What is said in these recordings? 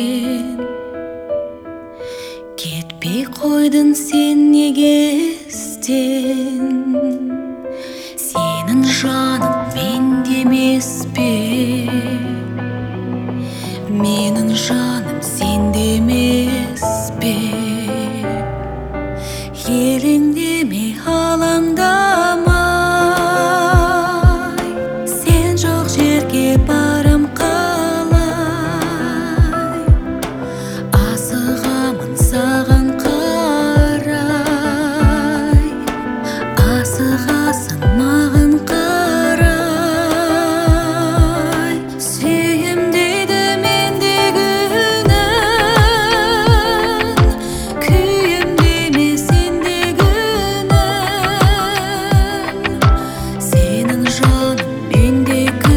сен кетпей қойдың сен неге ізден? Сенің жаның менде емес пе? Менің жаным сенде емес пе? Елеңдеме, алаңдамай, сен жоқ жерге барам қалай. Асығамын саған қарай, асығасың маған қарай. Сүйем дейді мендегі үнін, күйем деме сендегі үнін. Сенің жаның мендегі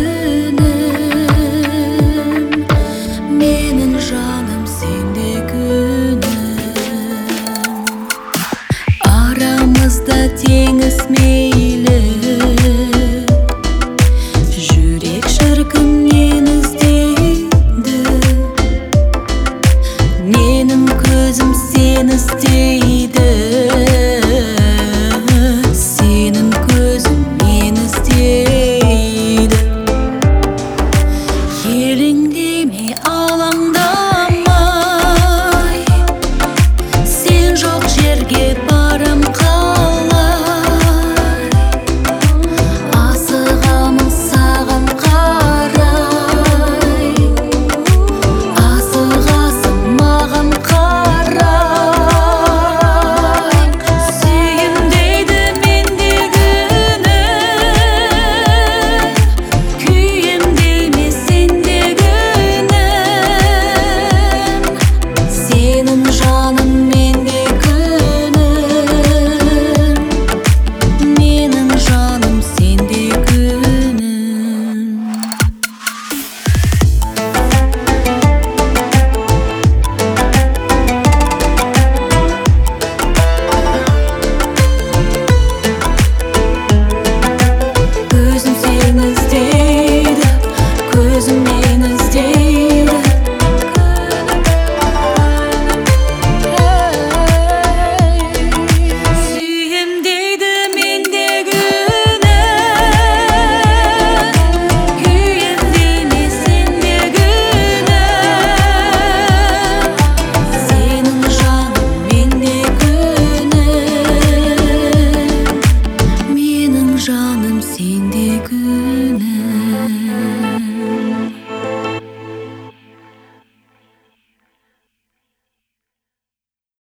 үнім, менің жаным сендегі үнім. Арамызда теңіз мейлі, жүрек шіркін нені іздейді? Менің көзім сені іздейді, сенің көзің мені іздейді. Елеңдеме, алаңдамай, сен жоқ жерге барам қалай. Асығамын саған қарай, асығасың маған қарай. Сүйем дейді мендегі үнін, күйем деме сендегі үнін. Сенің жаның мендегі үнін, менің жаным сендегі үнін. Көзім сені іздейді, көзім мені іздейді. Сүйем дейді мендегі үнін, күйем деме сендегі үнін. Сенің жаның мендегі үнін, менің жаным сендегі үнін.